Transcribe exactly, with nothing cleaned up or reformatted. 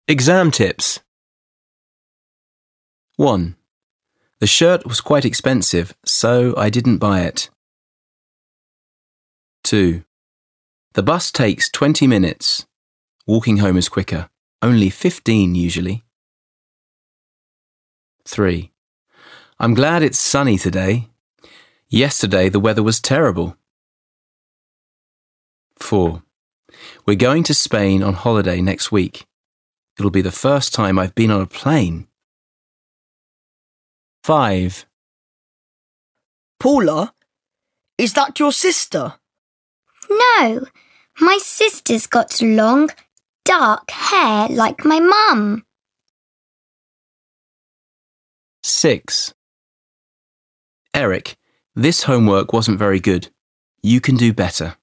Exam tips. one. The shirt was quite expensive, so I didn't buy it. two. The bus takes twenty minutes. Walking home is quicker, only fifteen usually. three. I'm glad it's sunny today. Yesterday the weather was terrible. four. We're going to Spain on holiday next week. It'll be the first time I've been on a plane. five. Paula, is that your sister? No, my sister's got long, dark hair like my mum. six. Eric, this homework wasn't very good. You can do better.